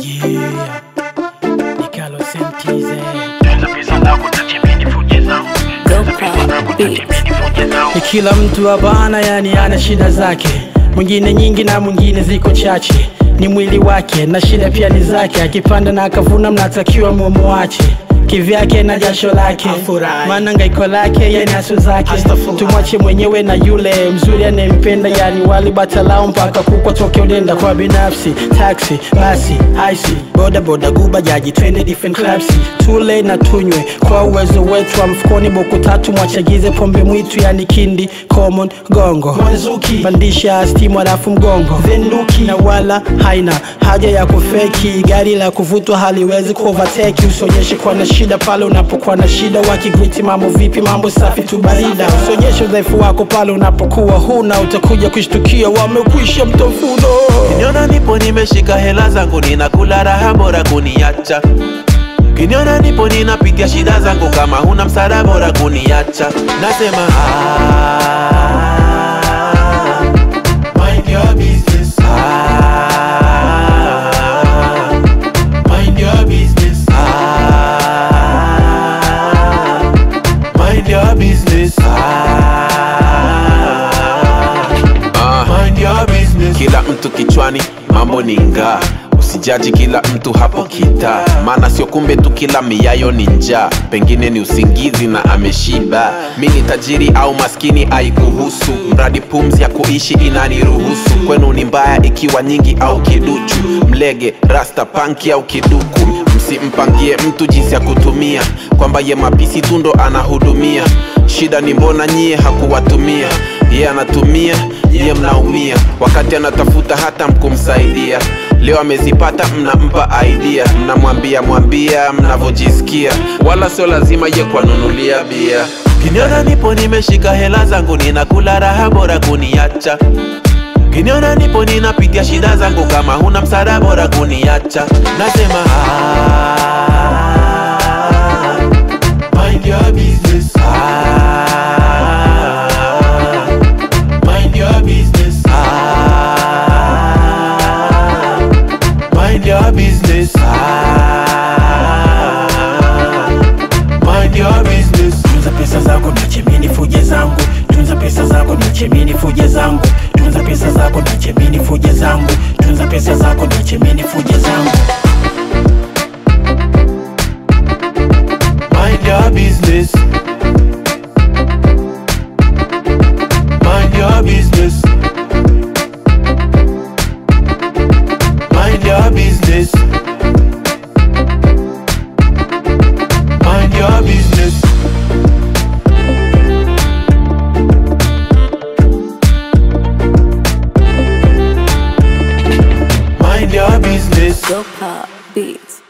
Yeah, Nikalo Sentize. Ni kila mtu abana, yani ana shida zake, mwingine nyingi na mwingine ziko chache. Ni mwili wake na shida pia ni zake, akipanda na akavuna mnatakiwa muache kivyake na jasho lake, maana ngaiko lake yani aso zake. Tumwache mwenyewe na yule mzuri anempenda, yani wali batalao mpaka kukwa toke udenda kwa binafsi. Taxi, basi, icy, boda boda, guba jaji, twende different clubs. Tule na tunywe kwa uwezo wetu wa mfukoni, boku tatu mwachagize pombe mwitu, yani kindi, common, gongo, mwanzuki, bandisha stimu alafu mgongo, venduki, na wala haina haja ya kufeki. Gari la kuvutwa haliwezi kuovertake. Usonyeshe kwa na shida pale unapokuwa na shida, wakigwiti mambo vipi, mambo safi tu barida. Usonyeshe udhaifu wako pale unapokuwa huna, utakuja kushtukia wamekwisha mtafuno. Kiniona nipo nimeshika hela zangu, ninakula raha bora kuniacha. Kiniona nipo ninapitia shida zangu, kama huna msaada bora kuniacha. Nasema mind your business. Mind your business. Mind your business. Mind your business. Kila mtu kichwani mambo ni ngaa, usijaji kila mtu hapo kita, maana sio kumbe tu kila miayo ni njaa, pengine ni usingizi na ameshiba. Mimi tajiri au maskini haikuhusu, mradi pumzi ya kuishi inaniruhusu. Kwenu ni mbaya ikiwa nyingi au kiduchu, mlege, rasta, punky au kiduku. Msimpangie mtu jinsi ya kutumia, kwamba ye mapisi tundo anahudumia. Shida ni mbona nyie hakuwatumia, ye anatumia, ye mnaumia. Wakati anatafuta hata mkumsaidia, leo amezipata mnampa idea. Mnamwambia mnavojisikia, wala sio lazima ye kwa nunulia bia. Kiniona nipo nimeshika hela zangu, ninakula raha bora kuniacha. Kiniona nipo ninapitia shida zangu, kama huna msaada bora kuniacha. Nasema mind your business. Mind your business. Mind your business. Mind your business. Tunza pesa zako niache mimi nifuje zangu, tunza pesa zako niache mimi nifuje zangu, tunza pesa zako niache mimi nifuje zangu, tunza pesa zako niache mimi nifuje zangu. Mind your business. Mind your business. Mind your business. Mind your business. Mind your business. Dope Beats.